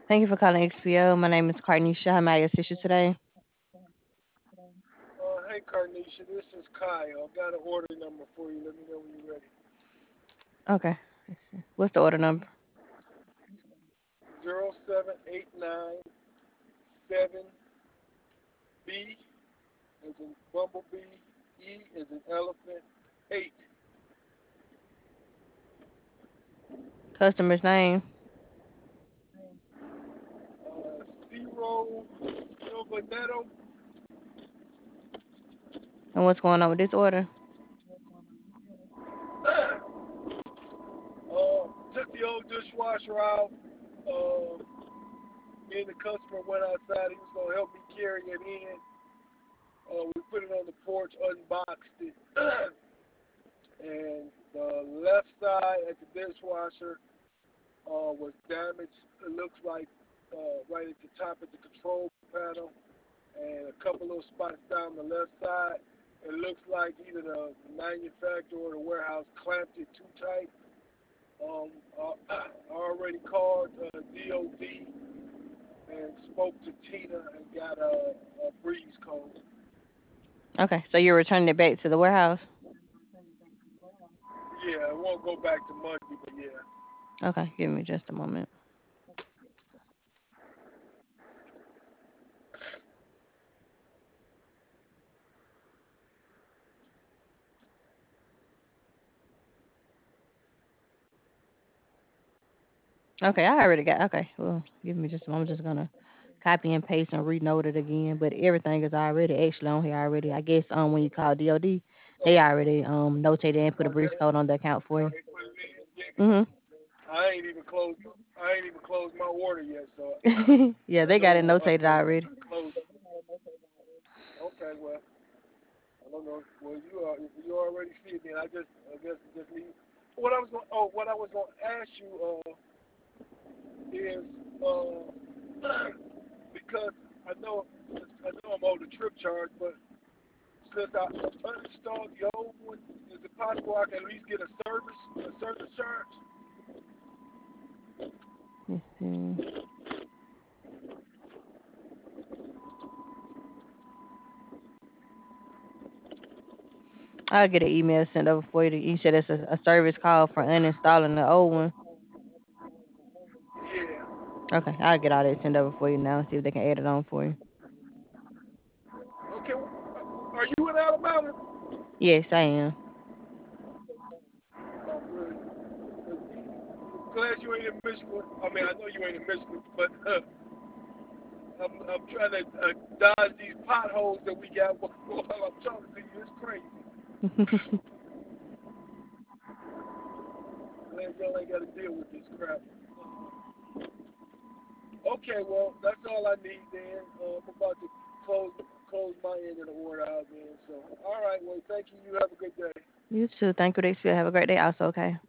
Thank you for calling XPO. My name is Carnisha. How may I assist you today? Hey Carnisha, this is Kyle. I've got an order number for you. Let me know when you're ready. Okay. Let's see. What's the order number? 07897B as in Bumblebee, E as in Elephant, 8. Customer's name. Zero Silverado. And what's going on with this order? Took the old dishwasher out. Uh, Me and the customer went outside. He was going to help me carry it in. We put it on the porch, unboxed it. And the left side at the dishwasher was damaged. It looks like right at the top of the control panel, and a couple little spots down the left side. It looks like either the manufacturer or the warehouse clamped it too tight. Um, I already called DOD and spoke to Tina and got a breeze code. Okay, so you're returning it back to the warehouse? Yeah, it won't go back to Monday, but yeah. Okay, give me just a moment. Okay, I already got. Okay, well, give me just a moment. I'm just gonna copy and paste and renote it again. But everything is already actually on here already. I guess when you call DOD, they Oh, already notated and put a breach code on the account for you. they put it in. Yeah, 'cause Mhm. I ain't even closed. I ain't even closed my order yet, so Yeah, I they know got it it was notated updated already. close. Okay, well, I don't know. Well, you already see it. Then I guess just leave. What I was going to ask you is because I know I'm owed a trip charge, but since I uninstalled the old one, is it possible I can at least get a service charge? Let's see. I'll get an email sent over for you. You said it's a service call for uninstalling the old one. Yeah. Okay, I'll get all that sent over for you now and see if they can add it on for you. Okay. Are you in Alabama? Yes, I am. Oh, good. 'Cause glad you ain't in Michigan. I mean, I know you ain't in Michigan, but I'm trying to dodge these potholes that we got while I'm talking to you. It's crazy. Glad y'all ain't got to deal with this crap. Okay, well, that's all I need then. I'm about to close close my end of the order out then. So, all right, well, thank you. You have a good day. You too. Thank you, Dixie. Have a great day also, okay?